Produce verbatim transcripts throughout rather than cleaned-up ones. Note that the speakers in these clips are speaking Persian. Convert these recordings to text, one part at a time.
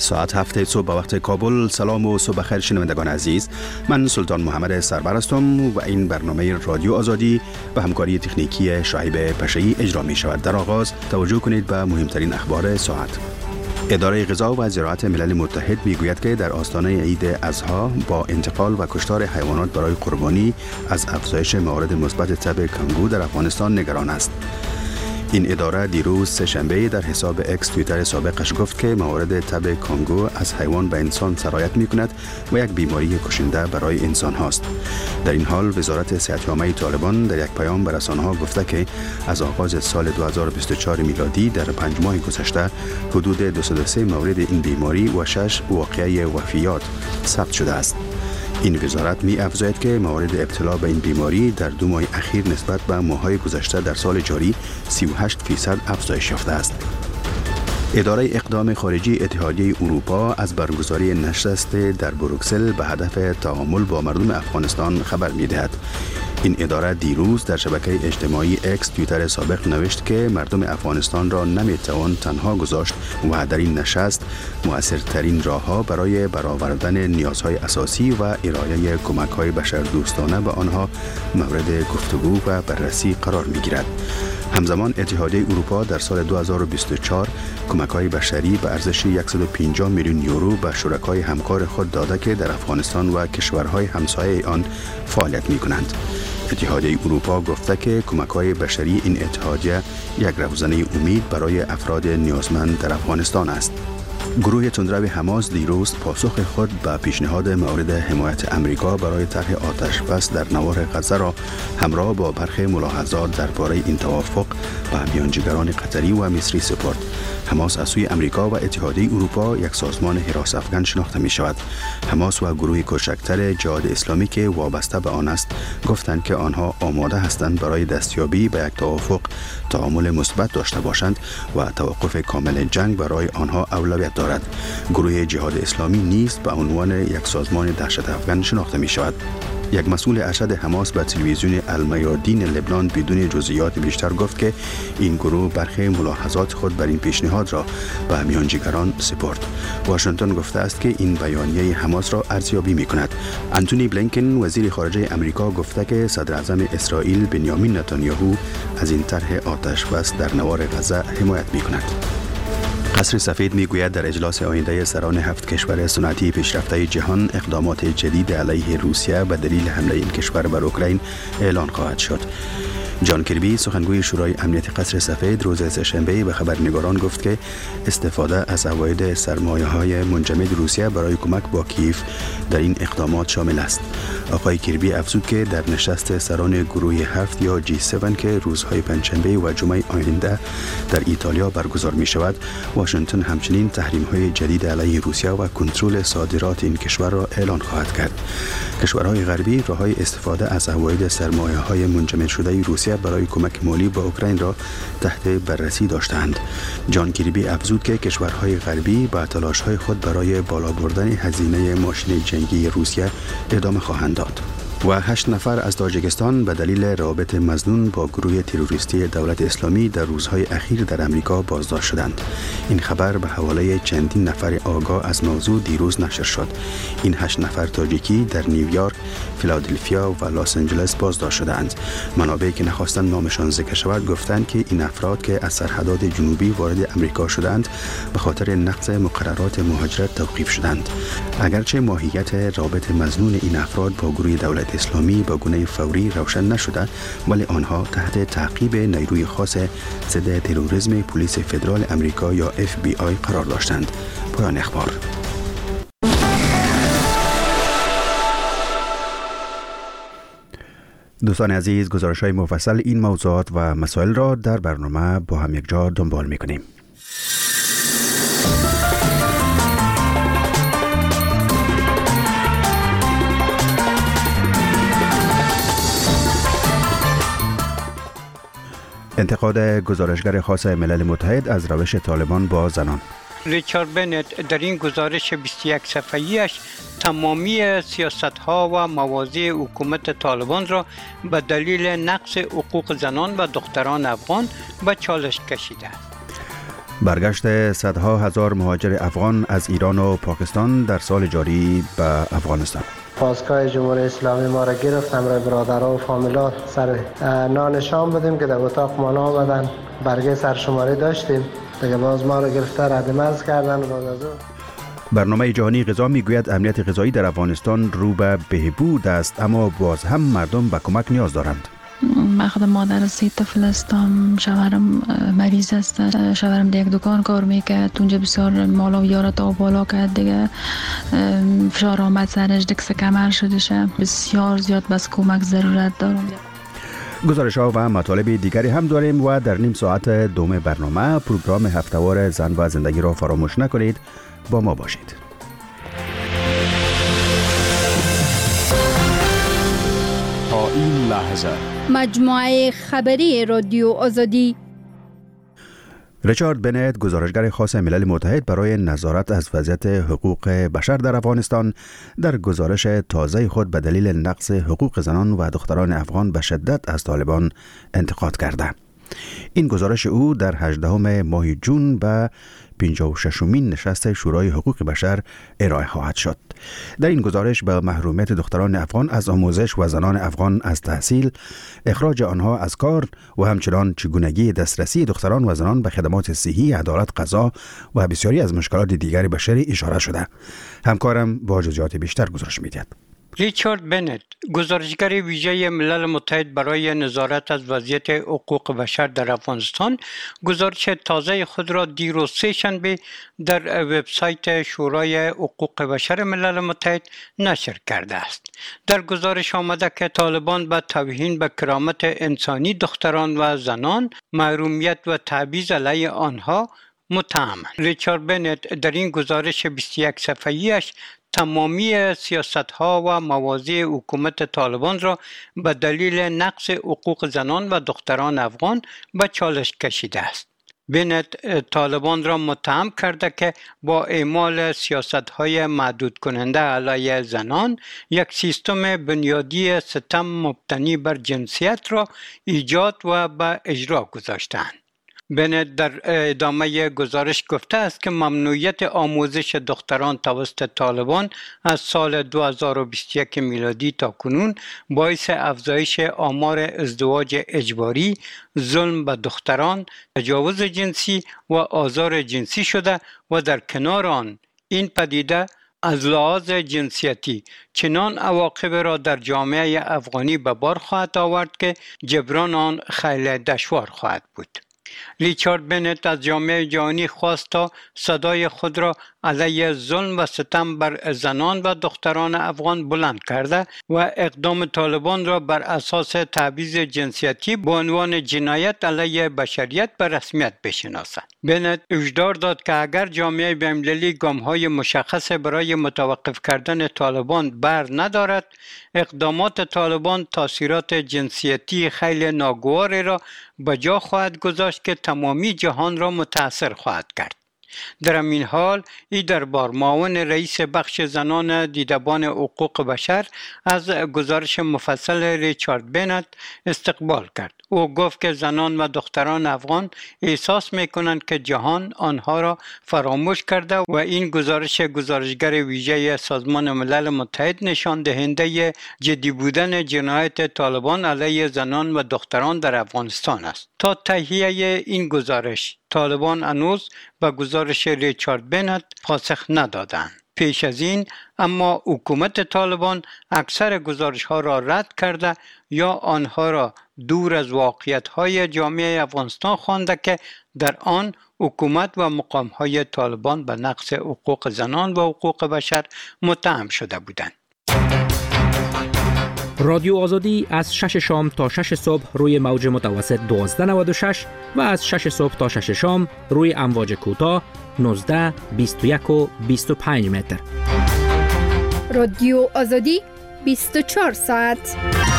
ساعت هفت صبح به وقت کابل. سلام و صبح خیر شنوندگان عزیز، من سلطان محمد سربر هستم و این برنامه رادیو آزادی به همکاری تکنیکی شعیب پشه‌ای اجرا می شود. در آغاز توجه کنید به مهمترین اخبار ساعت. اداره غذا و زراعت ملل متحد میگوید که در آستانه عید اضحی با انتقال و کشتار حیوانات برای قربانی از افزایش موارد مثبت تب کانگو در افغانستان نگران است. این اداره دیروز سه‌شنبه در حساب اکس توییتر سابقش گفت که موارد تب کانگو از حیوان به انسان سرایت می کند و یک بیماری کشنده برای انسان هاست. در این حال وزارت صحت عامه طالبان در یک پیام به رسانه‌ها گفته که از آغاز سال دو هزار و بیست و چهار میلادی در پنج ماه گذشته حدود دویست و سه مورد این بیماری و شش واقعه وفیات ثبت شده است. این وزارت می افزاید که موارد ابتلا به این بیماری در دو ماه اخیر نسبت به ماه‌های گذشته در سال جاری سی و هشت فیصد افزایش یافته است. اداره اقدام خارجی اتحادیه اروپا از برگزاری نشست در بروکسل به هدف تعامل با مردم افغانستان خبر می دهد. این اداره دیروز در شبکه اجتماعی اکس توییتر سابق نوشت که مردم افغانستان را نمیتوان تنها گذاشت و در این نشست مؤثرترین راه‌ها برای برآوردن نیازهای اساسی و ارائه کمک‌های بشردوستانه به آنها مورد گفتگو و بررسی قرار می‌گیرد. همزمان اتحادیه اروپا در سال دو هزار و بیست و چهار کمک‌های بشری به ارزش صد و پنجاه میلیون یورو به شرکای همکار خود داده که در افغانستان و کشورهای همسایه آن فعالیت می‌کنند. اتحادیه اروپا گفته که کمک‌های بشری این اتحادیه یک روزنه امید برای افراد نیازمند در افغانستان است. گروه تندرو حماس دیروز پاسخ خود به پیشنهاد مورد حمایت امریکا برای طرح آتش بس در نوار غزه را همراه با برخی ملاحظات درباره این توافق به میانجیگران قطری و مصری سپرد. حماس از سوی امریکا و اتحادیه اروپا یک سازمان حراس افغان شناخته می شود. حماس و گروه کوچکتر جهاد اسلامی که وابسته به آن است گفتند که آنها آماده هستند برای دستیابی به یک توافق تعامل مثبت داشته باشند و توقف کامل جنگ برای آنها اولویت دارد. گروه جهاد اسلامی نیز به عنوان یک سازمان دهشت افغان شناخته می شود. یک مسئول ارشد حماس به تلویزیون المیادین لبنان بدون جزئیات بیشتر گفت که این گروه برخی ملاحظات خود بر این پیشنهاد را به میانجیگران سپرد. واشنگتن گفته است که این بیانیه حماس را ارزیابی می کند. انتونی بلینکن وزیر خارجه امریکا گفته که صدر اعظم اسرائیل بنیامین نتانیاهو از این طرح آتش بس در نوار غزه حمایت می کند. قصر سفید میگوید در اجلاس آینده سران هفت کشور صنعتی پیشرفته جهان اقدامات جدید علیه روسیه به دلیل حمله این کشور بر اوکراین اعلان خواهد شد. جان کربی سخنگوی شورای امنیت قصر سفید روز سه‌شنبه به خبرنگاران گفت که استفاده از عواید سرمایه‌های منجمد روسیه برای کمک با کیف در این اقدامات شامل است. آقای کربی افزود که در نشست سران گروه هفت یا جی هفت که روزهای پنجشنبه و جمعه آینده در ایتالیا برگزار می شود، واشنگتن همچنین تحریم‌های جدید علیه روسیه و کنترل صادرات این کشور را اعلان خواهد کرد. کشورهای غربی راه‌های استفاده از عواید سرمایه‌های منجمد شده روسیه برای کمک مالی به اوکراین را تحت بررسی داشتند. جان کربی افزود که کشورهای غربی با تلاش‌های خود برای بالا بردن هزینه ماشین جنگی روسیه ادامه خواهند داد. و هشت نفر از تاجیکستان به دلیل روابط مظنون با گروه تروریستی دولت اسلامی در روزهای اخیر در امریکا بازداشت شدند. این خبر به حواله چندین نفر آگاه از موضوع دیروز نشر شد. این هشت نفر تاجیکی در نیویورک، فیلادلفیا و لس آنجلس بازداشت شدند. منابعی که نخواستند نامشان ذکر شود گفتند که این افراد که از سرحدات جنوبی وارد امریکا شدند به خاطر نقض مقررات مهاجرت توقیف شدند. اگرچه ماهیت رابط مظنون این افراد با گروه دولت اسلامی با گونه فوری روشن نشده، ولی آنها تحت تعقیب نیروی خاص ضد تروریسم پلیس فدرال امریکا یا اف بی آی قرار داشتند. پایان اخبار. دوستان عزیز، گزارش‌های مفصل این موضوعات و مسائل را در برنامه با هم یک جا دنبال می‌کنیم. انتقاد گزارشگر خاص ملل متحد از روش طالبان با زنان. ریچارد بنت در این گزارش بیست و یک صفحه‌ایش تمامی سیاست‌ها و مواضع حکومت طالبان را به دلیل نقض حقوق زنان و دختران افغان به چالش کشیده است. برگشت صدها هزار مهاجر افغان از ایران و پاکستان در سال جاری به افغانستان. پاسگاه جمهوری اسلامی ما را گرفت، همراه برادرها و فامیلا سر نان شام بودیم که در اتاق ما آمدن، برگه سرشماری داشتیم دیگه، باز ما را گرفته ردمرز کردن. باز از اون برنامه جهانی غذا میگوید امنیت غذایی در افغانستان رو به بهبود است، اما باز هم مردم به کمک نیاز دارند. من خودم مادر سه طفل هستم، شوهرم مریض است، شوهرم در یک دکان کار میکرد، اونجا بسیار مالا و یارت آب بالا کرد دیگه، فشار آمد سرش دکس کمر شده شه، بسیار زیاد بس کمک ضرورت دارم. گزارش ها و مطالب دیگری هم داریم و در نیم ساعت دوم برنامه پروگرام هفته‌وار زن و زندگی را فراموش نکنید، با ما باشید. تا این لحظه مجموعه خبری رادیو آزادی. ریچارد بنت، گزارشگر خاص ملل متحد برای نظارت از وضعیت حقوق بشر در افغانستان، در گزارش تازه خود به دلیل نقض حقوق زنان و دختران افغان به شدت از طالبان انتقاد کرده. این گزارش او در هجدهم ماه جون به پنجاه و ششمین نشست شورای حقوق بشر ارائه خواهد شد. در این گزارش به محرومیت دختران افغان از آموزش و زنان افغان از تحصیل، اخراج آنها از کار و همچنان چگونگی دسترسی دختران و زنان به خدمات صحی، عدالت، قضا و بسیاری از مشکلات دیگر بشری اشاره شده. همکارم با جزئیات بیشتر گزارش می‌دهد. ریچارد بنت، گزارشگر ویژه ملل متحد برای نظارت از وضعیت حقوق بشر در افغانستان، گزارش تازه خود را دیروز سه‌شنبه در وبسایت شورای حقوق بشر ملل متحد نشر کرده است. در گزارش آمده که طالبان به توهین به کرامت انسانی دختران و زنان، محرومیت و تبعیض علیه آنها متهمند. ریچارد بنت در این گزارش بیست و یک صفحه‌ایش تمامی سیاست‌ها و مواضع حکومت طالبان را به دلیل نقض حقوق زنان و دختران افغان به چالش کشیده است. بنت طالبان را متهم کرده که با اعمال سیاست‌های محدود کننده علیه زنان، یک سیستم بنیادی ستم مبتنی بر جنسیت را ایجاد و به اجرا گذاشتند. بنت در ادامه گزارش گفته است که ممنوعیت آموزش دختران توسط طالبان از سال دو هزار و بیست و یک میلادی تا کنون باعث افزایش آمار ازدواج اجباری، ظلم به دختران، تجاوز جنسی و آزار جنسی شده و در کنار آن این پدیده از لحاظ جنسیتی چنان عواقب را در جامعه افغانی به بار خواهد آورد که جبران آن خیلی دشوار خواهد بود. ریچارد بنت از جامعه جهانی خواست تا صدای خود را علیه ظلم و ستم بر زنان و دختران افغان بلند کرده و اقدام طالبان را بر اساس تبعیض جنسیتی به عنوان جنایت علیه بشریت به رسمیت بشناسد. بنت هشدار داد که اگر جامعه بین‌المللی گام‌های مشخص برای متوقف کردن طالبان بر ندارد، اقدامات طالبان تاثیرات جنسیتی خیلی ناگواری را به جا خواهد گذاشت که تمامی جهان را متاثر خواهد کرد. در این حال ای دربار معاون رئیس بخش زنان دیدبان حقوق بشر از گزارش مفصل ریچارد بنت استقبال کرد. او گفت که زنان و دختران افغان احساس می‌کنند که جهان آنها را فراموش کرده و این گزارش گزارشگر ویژه سازمان ملل متحد نشان دهنده جدی بودن جنایت طالبان علیه زنان و دختران در افغانستان است. تا تهیه این گزارش طالبان هنوز به گزارش ریچارد بنت پاسخ ندادند. پیش از این اما حکومت طالبان اکثر گزارش ها را رد کرده یا آنها را دور از واقعیت های جامعه افغانستان خوانده که در آن حکومت و مقام های طالبان به نقض حقوق زنان و حقوق بشر متهم شده بودند. رادیو آزادی از شش شام تا شش صبح روی موج متوسط دوازده نود و شش و از شش صبح تا شش شام روی امواج کوتاه نوزده، بیست و یک و بیست و پنج متر. رادیو آزادی بیست و چهار ساعت.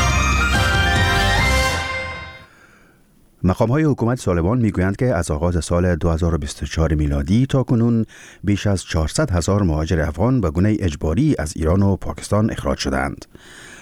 مقام‌های حکومت طالبان میگویند که از آغاز سال دو هزار و بیست و چهار میلادی تا کنون بیش از چهارصد هزار مهاجر افغان به گونه اجباری از ایران و پاکستان اخراج شدند.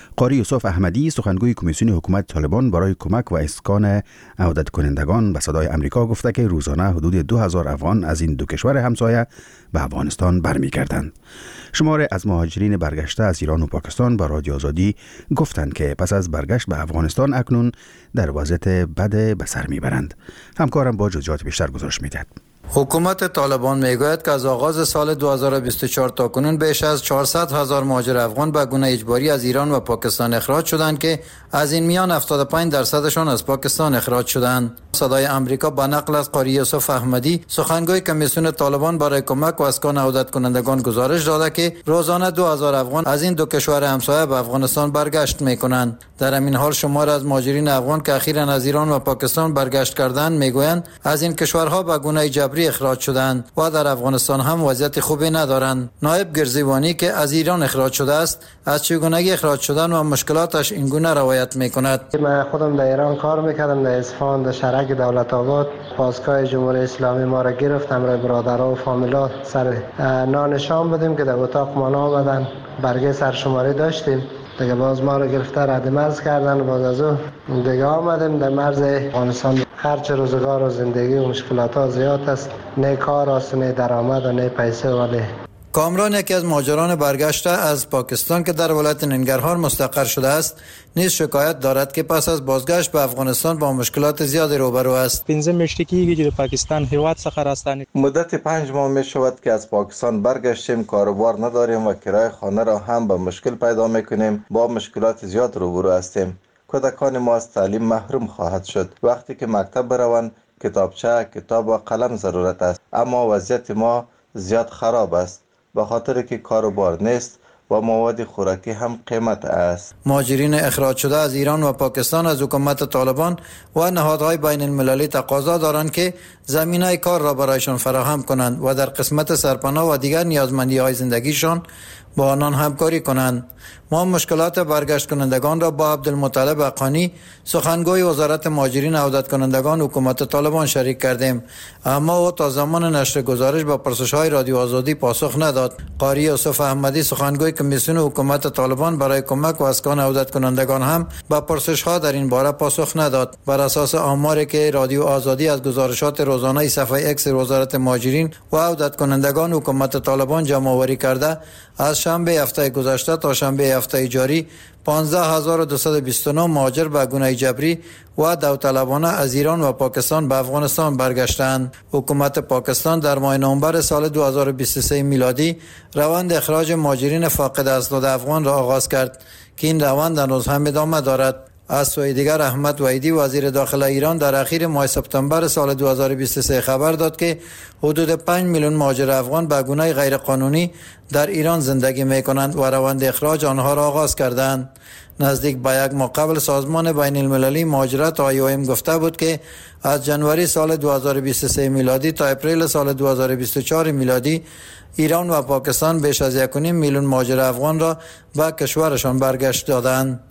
قاری یوسف احمدی سخنگوی کمیسیون حکومت طالبان برای کمک و اسکان عودت کنندگان به صدای امریکا گفته که روزانه حدود دو هزار افغان از این دو کشور همسایه به افغانستان برمیگردند. شمار از مهاجرین برگشته از ایران و پاکستان با رادیو آزادی گفتند که پس از برگشت به افغانستان اکنون در وضعیت بد به سر میبرند. همکارم با جزئیات بیشتر گزارش میدهد. حکومت طالبان میگوید که از آغاز سال دو هزار و بیست و چهار تا کنون بیش از چهارصد هزار مهاجر افغان به گونه اجباری از ایران و پاکستان اخراج شدند که از این میان هفتاد و پنج درصدشان از پاکستان اخراج شدند. صدای امریکا با نقل از قاری یوسف احمدی سخنگوی کمیسیون طالبان برای کمک و اسکان عودت کنندگان گزارش داده که روزانه دو هزار افغان از این دو کشور همسایه به افغانستان برگشت میکنند. در همین حال شمار از مهاجرین افغان که اخیراً از ایران و پاکستان برگشت کردند میگویند از این کشورها به گونه اجباری اخراج شدند و در افغانستان هم وضعیت خوبی ندارند. نایب گرزیوانی که از ایران اخراج شده است از چگونگی اخراج شدن و مشکلاتش این گونه روایت میکند. من خودم در ایران کار میکردم، در اصفهان در شهرک دولت آباد. پاسگاه جمهوری اسلامی ما را گرفت، همراه برادرها و فامیلا سر نان شام بودیم که در اتاق ما آمدن، برگه سرشماری داشتیم دیگه، باز ما رو گرفته رد مرز کردن و باز از او دیگه آمدیم در مرز افغانستان. خرچ روزگار و زندگی و مشکلات ها زیاد است، نه کار است، نه درآمد و نه پیسه. ولی کامران یکی از مهاجران برگشته از پاکستان که در ولایت ننگرهار مستقر شده است نیز شکایت دارد که پس از بازگشت به افغانستان با مشکلات زیادی روبرو است. پنځه میاشتې کېږي چې د پاکستان هیواد څخه راستانه مدت پنج ماه می شود که از پاکستان برگشتیم، کاروبار نداریم و کرایه خانه را هم به مشکل پیدا میکنیم، با مشکلات زیاد روبرو هستیم. کودکان ما از تعلیم محروم خواهد شد. وقتی که مکتب بروند کتابچه، کتاب و قلم ضرورت است، اما وضعیت ما زیاد خراب است به خاطر که کاروبار نیست و مواد خوراکی هم قیمت است. مهاجرین اخراج شده از ایران و پاکستان از حکومت طالبان و نهادهای بین المللی تقاضا دارند که زمینه کار را برایشان فراهم کنند و در قسمت سرپناه و دیگر نیازمندی‌های زندگیشان با آنان همکاری کنند. ما مشکلات برگشت کنندگان را با عبدالمطلب حقانی سخنگوی وزارت مهاجرین عودت کنندگان حکومت طالبان شریک کردیم، اما او تا زمان نشر گزارش با پرسش‌های رادیو آزادی پاسخ نداد. قاری یوسف احمدی سخنگوی کمیسیون حکومت طالبان برای کمک و اسکان عودت کنندگان هم با پرسش‌ها در این باره پاسخ نداد. بر اساس آماری که رادیو آزادی از گزارشات روزانه صفحه اکس وزارت مهاجرین و عودت کنندگان حکومت طالبان جمع آوری کرده، از شنبه هفته گذشته تا شنبه هفته جاری پانزده هزار و دویست و بیست و نه مهاجر به گونه جبری و داوطلبانه از ایران و پاکستان به افغانستان برگشتند. حکومت پاکستان در ماه نوامبر سال دو هزار و بیست و سه میلادی روند اخراج مهاجرین فاقد اسناد افغان را آغاز کرد که این روند هنوز هم ادامه دارد. از سوی دیگر احمد وحیدی وزیر داخله ایران در اخیر ماه سپتامبر سال دو هزار و بیست و سه خبر داد که حدود پنج میلیون مهاجر افغان به گونه غیر قانونی در ایران زندگی می کنند و روند اخراج آنها را آغاز کردند. نزدیک به یک ماه قبل سازمان بین المللی مهاجرت آی او ام گفته بود که از جنوری سال دو هزار و بیست و سه میلادی تا اپریل سال دو هزار و بیست و چهار میلادی ایران و پاکستان بیش از یک و نیم میلیون مهاجر افغان را به کشورشان برگشت دادند.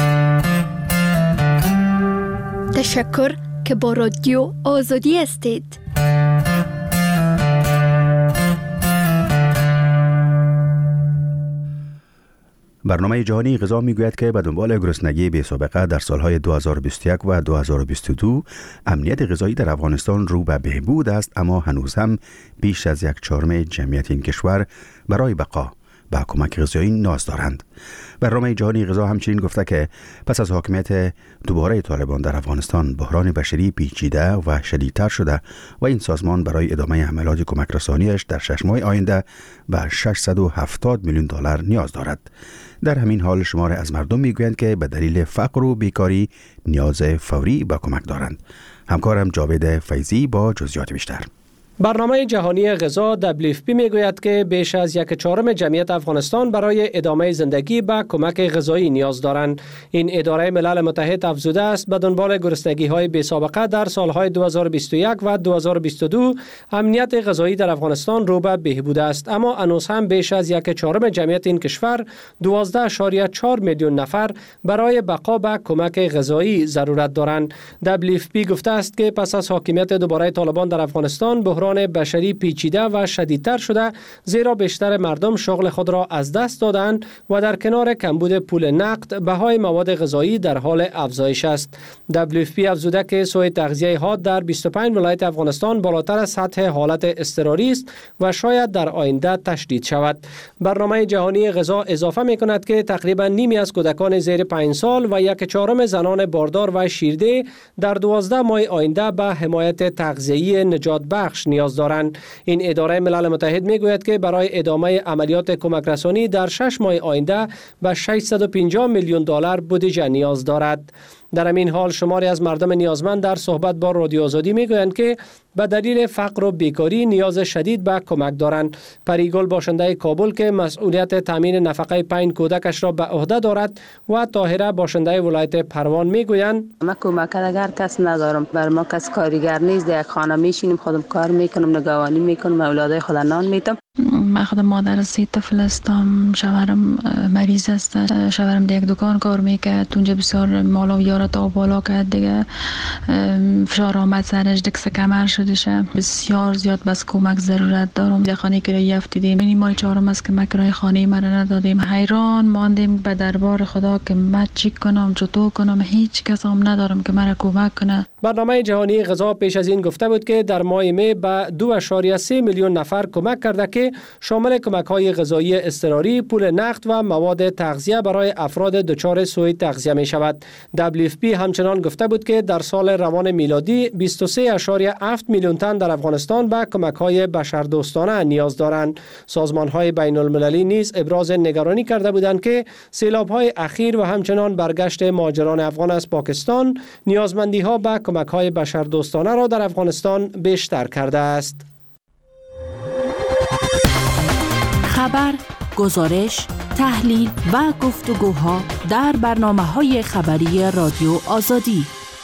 تشکر که با رادیو آزادی هستید. برنامه جهانی غذا میگوید که به دنبال گرسنگی بی سابقه در سالهای دو هزار و بیست و یک و دو هزار و بیست و دو امنیت غذایی در افغانستان رو به بهبود است، اما هنوز هم بیش از یک چهارم جمعیت این کشور برای بقا به کمک غذایی نیاز دارند. برنامه جهانی غذا همچنین گفته که پس از حاکمیت دوباره طالبان در افغانستان بحران بشری پیچیده و شدیدتر شده و این سازمان برای ادامه حملات کمک رسانیش در شش ماه آینده به ششصد و هفتاد میلیون دلار نیاز دارد. در همین حال شمار از مردم میگویند که به دلیل فقر و بیکاری نیاز فوری به کمک دارند. همکارم جاوید فیضی با جزئیات بیشتر. برنامه جهانی غذا دبلیو اف پی میگوید که بیش از یک چهارم جمعیت افغانستان برای ادامه زندگی به کمک غذایی نیاز دارند. این اداره ملل متحد افزوده است به دنبال گرسنگی های بی سابقه در سالهای دو هزار و بیست و یک و دو هزار و بیست و دو امنیت غذایی در افغانستان رو به بهبود است، اما هنوز هم بیش از یک چهارم جمعیت این کشور دوازده اشاریه چهار میلیون نفر برای بقا به کمک غذایی ضرورت دارند. دبلیو اف پی گفته است که پس از حاکمیت دوباره طالبان در افغانستان بحران بحران بشری پیچیده و شدیدتر شده، زیرا بیشتر مردم شغل خود را از دست دادند و در کنار کمبود پول نقد بهای مواد غذایی در حال افزایش است. دبلیو اف پی افزوده که سوء تغذیه حاد در بیست و پنج ولایت افغانستان بالاتر از سطح حالت اضطراری است و شاید در آینده تشدید شود. برنامه جهانی غذا اضافه می کند که تقریبا نیمی از کودکان زیر پنج سال و یک چهارم زنان باردار و شیرده در دوازده ماه آینده به حمایت تغذیه‌ای نجات بخش نیاز دارند. این اداره ملل متحد می گوید که برای ادامه عملیات کمک رسانی در شش ماه آینده به ششصد و پنجاه میلیون دلار بودجه نیاز دارد. در همین حال شماری از مردم نیازمند در صحبت با رادیو آزادی میگویند که به دلیل فقر و بیکاری نیاز شدید به کمک دارند. پریگل باشنده کابل که مسئولیت تامین نفقه پنج کودکش را به عهده دارد و طاهره باشنده ولایت پروان میگویند: ما کمک اگر کس ندارم، بر ما کس کارگر نیست، در یک خانه میشینیم، خودم کار میکنم، نگهبانی میکنم، اولادای خود نان میدم. من خودم مادر سه طفل هستم. شوهرم مریض است. شوهرم در یک دکان کار میکرد. اونجا بسیار مال و یارت آب بالا کرد دیگه. فشار آمد سرش، دکس کمر شدشه. بسیار زیاد بس کمک ضرورت دارم. در خانه کرایه افتیدیم. این ماه چهارم است که ما کرایه خانه مرا ندادیم. حیران ماندیم به دربار خدا که من چی کنم، چطور کنم. هیچ کس هم ندارم که مرا کمک کنه. برنامه جهانی غذا پیش از این گفته بود که در ماه می به دو و سه میلیون نفر کمک کرده که شامل کمک‌های غذایی اضطراری، پول نقد و مواد تغذیه برای افراد دچار سوء تغذیه می شود. دبلیو اف پی همچنان گفته بود که در سال روان میلادی بیست و سه و هفت میلیون تن در افغانستان به کمک‌های بشردوستانه نیاز دارند. سازمان‌های بین‌المللی نیز ابراز نگرانی کرده بودند که سیلاب‌های اخیر و همچنان برگشت مهاجران افغان از پاکستان نیازمندی‌ها به کمک‌های بشردوستانه را در افغانستان بیشتر کرده است. خبر، گزارش، تحلیل و گفتگوها در برنامه‌های خبری رادیو آزادی.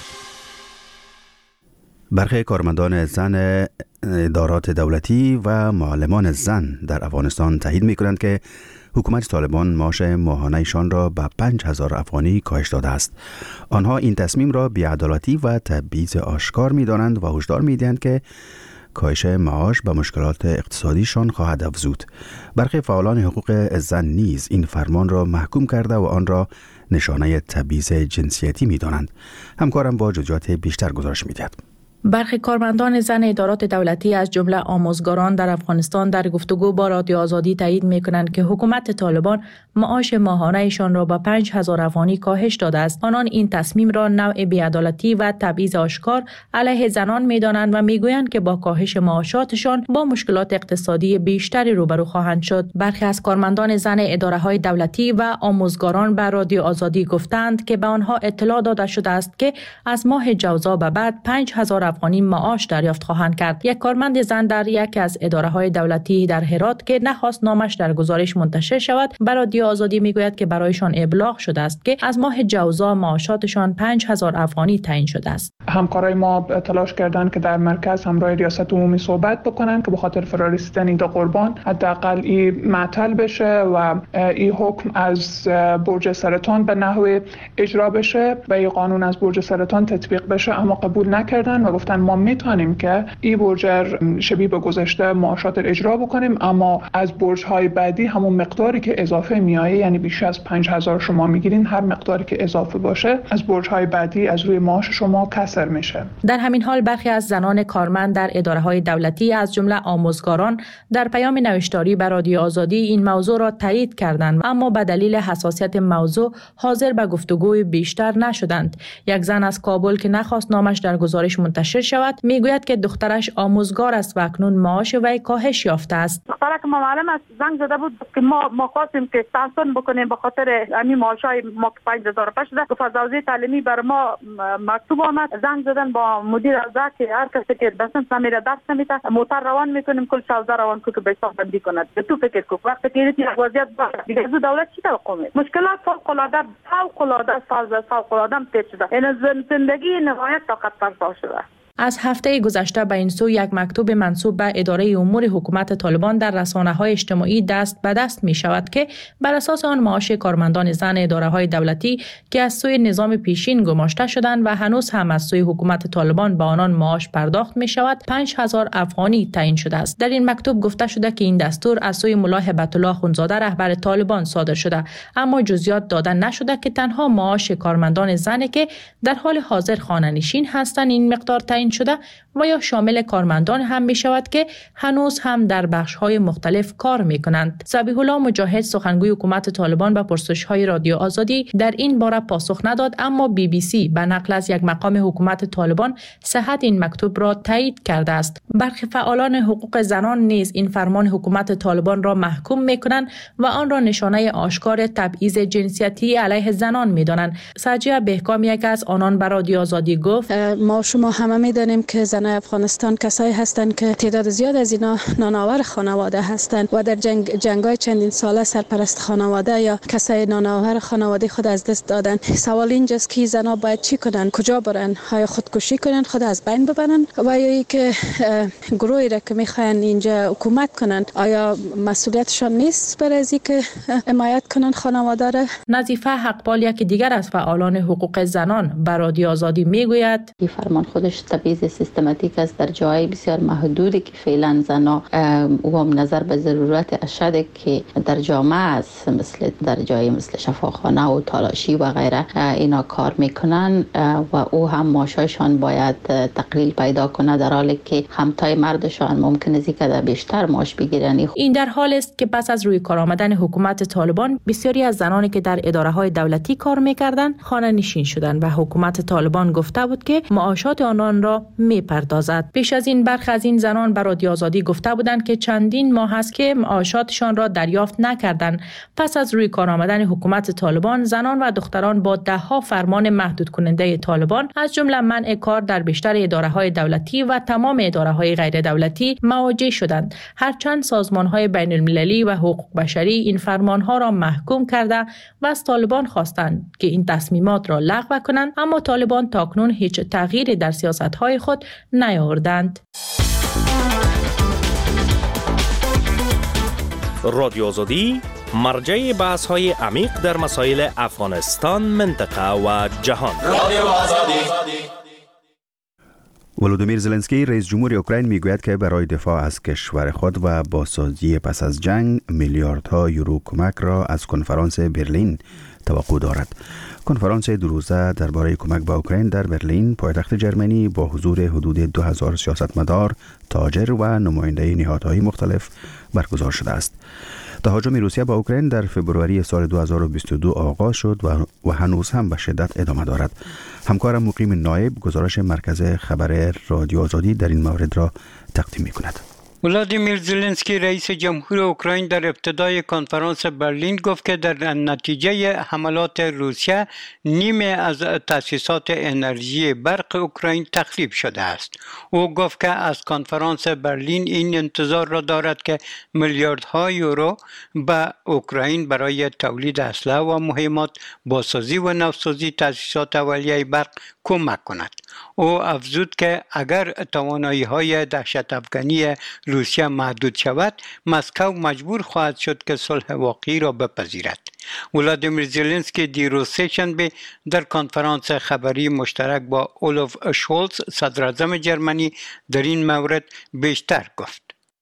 برخی کارمندان زن ادارات دولتی و معلمان زن در افغانستان تایید می‌کنند که حکومت طالبان معاش ماهانه‌شان را به پنج هزار افغانی کاهش داده است. آنها این تصمیم را بی‌عدالتی و تبعیض آشکار می‌دانند و هشدار می‌دهند که کاهش معاش به مشکلات اقتصادیشان خواهد افزود. برخی فعالان حقوق زن نیز این فرمان را محکوم کرده و آن را نشانه تبعیض جنسیتی می‌دانند. همکارم با جزئیات بیشتر گزارش می‌دهد. برخی کارمندان زن ادارات دولتی از جمله آموزگاران در افغانستان در گفتگو با رادیو آزادی تایید می‌کنند که حکومت طالبان معاش ماهانه‌شان را با پنج هزار افغانی کاهش داده است. آنان این تصمیم را نوع بی‌عدالتی و تبعیض آشکار علیه زنان می‌دانند و می‌گویند که با کاهش معاشاتشان با مشکلات اقتصادی بیشتری روبرو خواهند شد. برخی از کارمندان زن اداره‌های دولتی و آموزگاران به رادیو آزادی گفتند که به آنها اطلاع داده شده است که از ماه جوزا به بعد پنج هزار افغانی معاش دریافت خواهند کرد. یک کارمند زن در یکی از اداره‌های دولتی در هرات که نخواست نامش در گزارش منتشر شود، به رادیو آزادی میگوید که برایشان ابلاغ شده است که از ماه جوزا معاشاتشان پنج هزار افغانی تعیین شده است. همکارای ما تلاش کردند که در مرکز همراه ریاست عمومی صحبت بکنند که به خاطر فرارسیدن این دو قربان حداقل این معطل بشه و این حکم از برج سرطان به نحو اجرا بشه و این قانون از برج سرطان تطبیق بشه، اما قبول نکردن و گفتن ما میتونیم که این برج شبیه به گذشته معاشات اجرا بکنیم، اما از برج‌های بعدی همون مقداری که اضافه میایه، یعنی بیش از پنج هزار شما میگیرین، هر مقداری که اضافه باشه از برج‌های بعدی از روی معاش شما کسر میشه. در همین حال برخی از زنان کارمند در اداره‌های دولتی از جمله آموزگاران در پیام نوشتاری به رادیو آزادی این موضوع را تایید کردند، اما به دلیل حساسیت موضوع حاضر به گفتگوی بیشتر نشدند. یک زن از کابل که نخواست نامش در گزارش منتشر شود میگوید که دخترش آموزگار است و اکنون معاش وی کاهش یافته است. دخترک ما معلم است، زنگ زده بود که ما ما خواستیم که تحسین بکنیم به خاطر همین معاشای ما که پنج هزار پنج شده. فضاوزی تعلیمی بر ما مکتوب آمد، زنگ زدن با مدیر حوزه که هر کسی که بسن سمیره درس نمیده موتر روان میکنیم، کل شوزه روان کو که به حساب بندی کند. تو فکر کو وقتی که این وضعیت باشه دیگه از دولت چی توقع می؟ مشکلات فوق العاده فوق العاده فاز فوق العاده پیچیده. این زندگی نهایت طاقت فرسا شده. از هفته گذشته به این سو یک مکتوب منسوب به اداره امور حکومت طالبان در رسانه‌های اجتماعی دست به دست می شود که بر اساس آن معاش کارمندان زن اداره‌های دولتی که از سوی نظام پیشین گماشته شدند و هنوز هم از سوی حکومت طالبان به آنان معاش پرداخت می شود پنج هزار افغانی تعیین شده است. در این مکتوب گفته شده که این دستور از سوی ملا هبت الله اخوندزاده رهبر طالبان صادر شده، اما جزئیات داده نشده که تنها معاش کارمندان زنی که در حال حاضر خانه‌نشین هستند این مقدار تعیین شده و یا شامل کارمندان هم می شود که هنوز هم در بخش‌های مختلف کار می کنند. ذبیح الله مجاهد سخنگوی حکومت طالبان به پرسش‌های رادیو آزادی در این باره پاسخ نداد، اما بی بی سی به نقل از یک مقام حکومت طالبان صحت این مکتوب را تایید کرده است. برخی فعالان حقوق زنان نیز این فرمان حکومت طالبان را محکوم می کنند و آن را نشانه آشکار تبعیض جنسیتی علیه زنان می دانند. سجیه بهکام یک از آنان به رادیو آزادی گفت ما شما همه می دانیم که زنان افغانستان کسایی هستند که تعداد زیاد از اینا نانآور خانواده هستند و در جنگ جنگ‌های چندین ساله سرپرست خانواده یا کسای نانآور خانواده خود از دست دادن. سوال اینجاست که زنان باید چی کنن؟ کجا برن؟ آیا خودکشی کنن، خود از بین ببرن، و یا اینکه گروهی را که میخواین اینجا حکومت کنن آیا مسئولیتشان نیست برای از اینکه حمایت کنن خانواده را؟ نظیفه حقپال یک دیگر از فعالان حقوق زنان به رادیو آزادی میگوید این فرمان خودش تبعیض سیستماتیک است در جای بسیار محدودی که فعلا زنان و نظر به ضرورت اشد که در جامعه است، مثل در جای مثل شفاخانه و تالاشی و غیره اینا کار میکنن و او هم معاششان باید تقلیل پیدا کنه، در حالی که همتای مردشان ممکنه است که بیشتر معاش بگیرن. این در حال است که پس از روی کار آمدن حکومت طالبان بسیاری از زنانی که در اداره‌های دولتی کار میکردند خانه نشین شدند و حکومت طالبان گفته بود که معاشات آنان را میپردازد. پیش از این برخی از این زنان به رادیو آزادی گفته بودند که چندین ماه است که معاشاتشان را دریافت نکردند. پس از روی کار آمدن حکومت طالبان زنان و دختران با ده ها فرمان محدود کننده طالبان از جمله منع کار در بیشتر اداره‌های دولتی و تمام اداره‌های غیر دولتی مواجه شدند، هرچند سازمان‌های بین‌المللی و حقوق بشری این فرمان‌ها را محکوم کرده و از طالبان خواستند که این تصمیمات را لغو کنند، اما طالبان تاکنون هیچ تغییری در سیاست‌های خود نیاوردند. رادیو آزادی مرجع بحث‌های عمیق در مسائل افغانستان، منطقه و جهان. رادیو آزادی. ولودیمیر زلنسکی رئیس جمهور اوکراین میگوید که برای دفاع از کشور خود و بازسازی پس از جنگ میلیاردها یورو کمک را از کنفرانس برلین توقع دارد. کنفرانس دو روزه درباره کمک به اوکراین در برلین، پایتخت جرمنی، با حضور حدود دو هزار سیاستمدار، تاجر و نماینده نهادهای مختلف برگزار شده است. تهاجم روسیه با اوکراین در فوریه سال دو هزار و بیست و دو آغاز شد و, و هنوز هم به شدت ادامه دارد. همکارم مقیم نایب گزارش مرکز خبر رادیو آزادی در این مورد را تقدیم می کند. ولادیمیر زلنسکی رئیس جمهور اوکراین در ابتدای کنفرانس برلین گفت که در نتیجه حملات روسیه نیمه از تأسیسات انرژی برق اوکراین تخریب شده است. او گفت که از کنفرانس برلین این انتظار را دارد که میلیاردها یورو به اوکراین برای تولید اسلحه و مهمات، بازسازی و نوسازی تأسیسات اولیه برق کمک کند. او افزود که اگر توانایی‌های دهشت افغانی روسیه محدود شود، مسکو مجبور خواهد شد که صلح واقعی را بپذیرد. ولادیمیر زلنسکی دیروز سه‌شنبه در کنفرانس خبری مشترک با اولف شولز صدراعظم جرمنی در این مورد بیشتر گفت.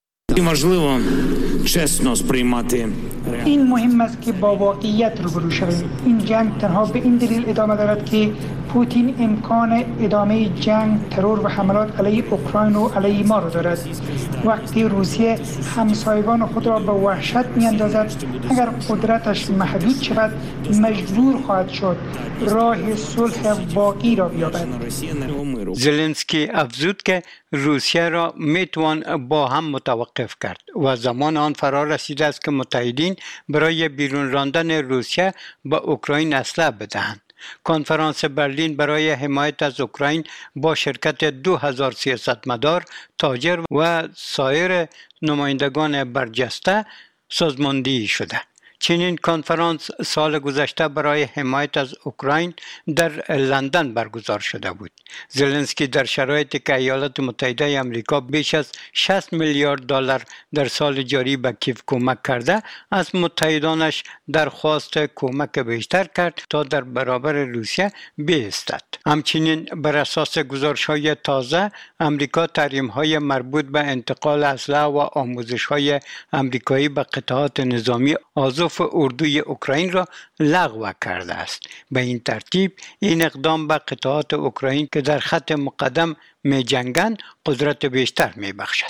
این مهم است که با واقعیت روبرو شویم. این جنگ تنها به این دلیل ادامه دارد که پوتین امکان ادامه جنگ، ترور و حملات علیه اوکراین و علیه ما را دارد. وقتی روسیه همسایگان خود را به وحشت می‌اندازد، اگر قدرتش محدود شود مجبور خواهد شد راه صلح واقعی را بیابد. زلنسکی افزود که روسیه را میتوان با هم متوقف کرد و زمان آن فرا رسیده است که متحدین برای بیرون راندن روسیه به اوکراین اسلحه بدهند. کنفرانس برلین برای حمایت از اوکراین با شرکت دو هزار سیاستمدار، تاجر و سایر نمایندگان برجسته سازماندهی شده. چنین کنفرانس سال گذشته برای حمایت از اوکراین در لندن برگزار شده بود. زلنسکی در شرایطی که ایالات متحده آمریکا بیش از شصت میلیارد دلار در سال جاری به کیف کمک کرده، از متحدانش درخواست کمک بیشتر کرد تا در برابر روسیه بایستد. همچنین بر اساس گزارش‌های تازه، آمریکا تحریم‌های مربوط به انتقال اسلحه و آموزش‌های آمریکایی به قطعات نظامی آزوف اردوی اوکراین را لغو کرده است. به این ترتیب این اقدام به قطعات اوکراین که در خط مقدم می جنگند قدرت بیشتر می بخشد.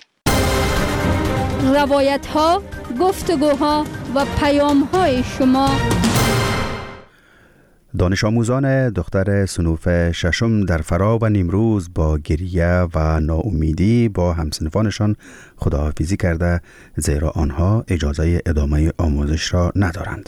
روایت ها، گفتگوها و پیام های شما. دانش آموزان دختر صنوف ششم در فرا و نیمروز با گریه و ناامیدی با همسنفانشان خداحافظی کرده، زیرا آنها اجازه ادامه آموزش را ندارند.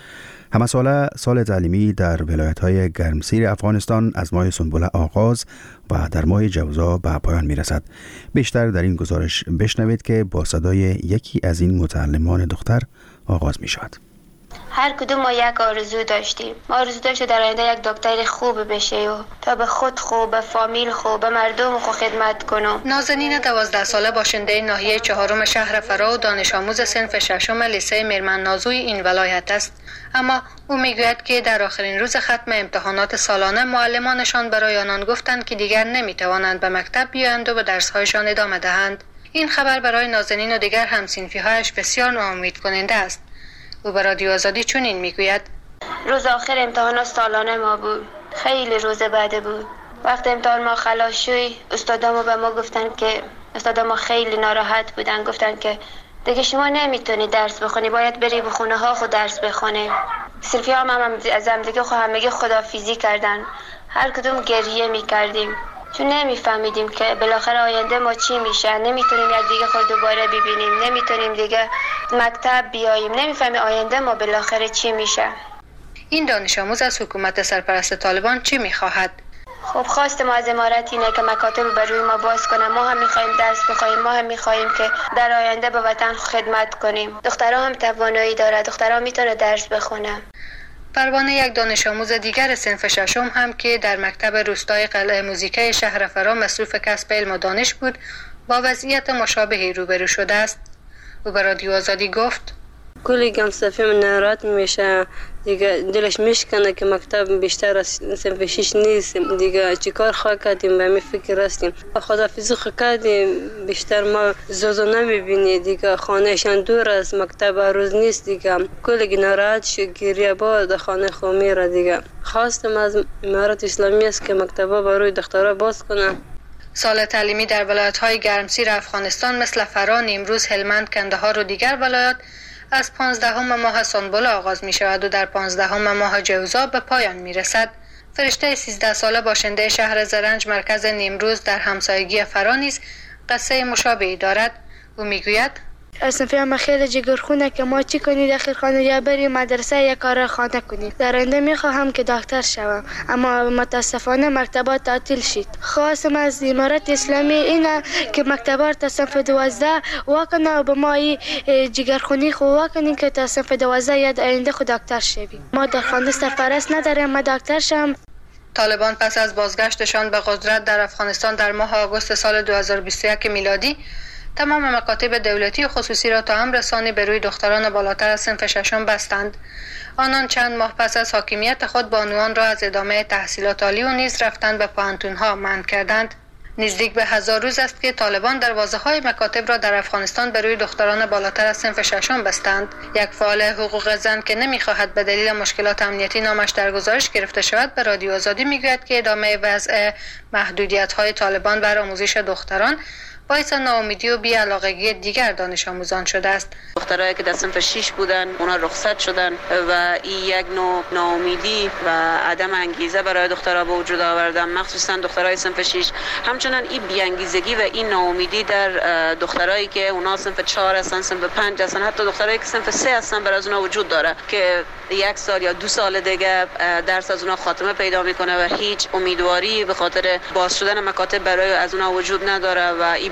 همه ساله سال تعلیمی در ولایت‌های گرمسیر افغانستان از ماه سنبل آغاز و در ماه جوزا به پایان می‌رسد. بیشتر در این گزارش بشنوید که با صدای یکی از این متعلمان دختر آغاز می‌شود. هر کدوم ما یک آرزو داشتیم. ما آرزو داشتیم در آینده یک دکتر خوب بشه و تا به خود خوب، به فامیل خوب، به مردم خوب خدمت کنم. نازنین دوازده ساله باشنده ناحیه چهارم شهر فرا و دانش آموز صنف ششم لیسه میرمن نازوی این ولایت است. اما او میگوید که در آخرین روز ختم امتحانات سالانه معلمانشان برای آنان گفتند که دیگر نمیتوانند به مکتب بیایند و به درس‌هایشان ادامه دهند. این خبر برای نازنین و دیگر هم‌صنفی‌هایش بسیار ناامید کننده است. او به رادیو آزادی چنین میگوید: روز آخر امتحانات سالانه ما بود. خیلی روز بعد بود. وقت امتحان ما خلاص شد، استادامو به ما گفتن که استادامو خیلی ناراحت بودن، گفتن که دیگه شما نمیتونی درس بخونی، باید بری به خونه ها خود درس بخونی. صرفی هم, هم از هم دیگه خو همگی خداحافظی کردن. هر کدوم گریه میکردیم چون نمیفهمیدیم که بالاخره آینده ما چی میشه. نمیتونیم یک دیگه خود دوباره ببینیم، نمیتونیم دیگه مکتب بیاییم، نمیفهمیم آینده ما بالاخره چی میشه. این دانش آموز از حکومت سرپرست طالبان چی میخواهد؟ خب خواست ما از امارت اینه که مکاتب بر روی ما باز کنه. ما هم میخوایم درس بخوایم، ما هم میخوایم که در آینده به وطن خدمت کنیم. دخترها هم توانایی داره، دخترها میتونه درس بخونه. پروانه یک دانش آموز دیگر صنف ششم هم که در مکتب روستای قلعه موزیکای شهر فرا مصروف کسب علم و دانش بود، با وضعیت مشابهی روبرو شده است. او به رادیو آزادی گفت: کلی گم صفی من ناراحت میشه، دیگه دلش میشکنه که مکتب بیشتر از صنف شش نیست، دیگه چیکار خواه کردیم به می فکر هستیم. خداحافظی خواه کردیم، بیشتر ما زوزو نمیبینی، دیگه خانهشان دور از مکتب روز نیست، دیگه کلی ناراحت شد، گریه با خانه خو میره. دیگه خواستم از امارت اسلامی است که مکتبا برای دخترها باز کنن. سال تعلیمی در ولایت‌های گرمسیر افغانستان مثل فرا، نیمروز، هلمند، کندهار و دیگر ولایات از پانزدهم ماه سنبل آغاز می شود و در پانزدهم ماه جوزا به پایان می رسد. فرشته سیزده ساله باشنده شهر زرنج مرکز نیمروز در همسایگی فرا نیز قصه مشابهی دارد. او می گوید: اصلا ما خیلی جگرخونه که ما چی کنیم داخل خانه یا بریم مدرسه یا کار خانه کنیم. در آینده میخواهم که دکتر شوم، اما متاسفانه مکتبات تعطیل شد. خواستم از امارت اسلامی اینه که مکتبات تا صنف دوازده واکنه و به ما جگرخونی خو واکنیم که تا صنف دوازده یا آینده خود دکتر شویم. ما در خانه سرپرست نداریم، ما دکتر شم. طالبان پس از بازگشتشان به قدرت در افغانستان در ماه آگوست سال دو هزار و بیست و یک میلادی تمام مکاتب دولتی و خصوصی را تا هم رسانی به روی دختران بالاتر از صنف ششم بستند. آنان چند ماه پس از حاکمیت خود بانوان را از ادامه تحصیلات عالی و نیز رفتن به پوهنتون‌ها منع کردند. نزدیک به هزار روز است که طالبان دروازه‌های مکاتب را در افغانستان به روی دختران بالاتر از صنف ششم بستند. یک فعال حقوق زن که نمی‌خواهد به دلیل مشکلات امنیتی نامش در گزارش گرفته شود به رادیو آزادی می‌گوید که ادامه وضع محدودیت‌های طالبان بر آموزش دختران باعث ناامیدی و بی‌علاقگی دیگر دانش آموزان شده است. دخترایی که در صنف شش بودن اونا رخصت شدن و این یک نوع ناامیدی و عدم انگیزه برای دخترها به وجود آوردن، مخصوصا دخترای صنف شش. همچنین این بی‌انگیزگی و این ناامیدی در دخترایی که اونا صنف چهار هستن، صنف پنج هستن، حتی دخترایی که صنف سه هستن بر از اونا وجود داره که یک سال یا دو سال دیگه درس از اونا خاتمه پیدا میکنه و هیچ امیدواری به خاطر باز شدن مکاتب برای از اونا وجود نداره و این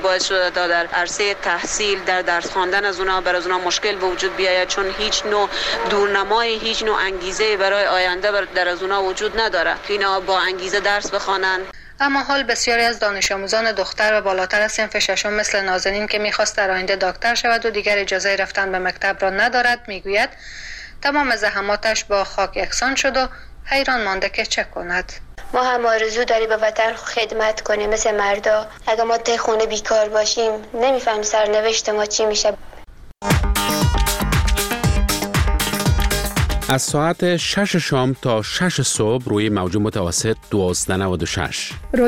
باعث شده تا در عرصه تحصیل در درس خواندن از اونها بر از اونها مشکل به وجود بیاید، چون هیچ نوع دورنمای، هیچ نوع انگیزه برای آینده در از اونها وجود نداره که اینا با انگیزه درس بخوانن. اما حال بسیاری از دانش آموزان دختر و بالاتر از صنف ششم مثل نازنین که میخواست در آینده دکتر شود و دیگر اجازه رفتن به مکتب را ندارد، میگوید تمام زحماتش با خاک یکسان شد و حیران مانده که چه کند. ما هم آرزو داری به وطن خدمت کنیم مثل مردا. اگه ما ته خونه بیکار باشیم نمیفهمیم سرنوشت ما چی میشه. از ساعت شش شام تا شش صبح روی موج متوسط دوازده نود و شش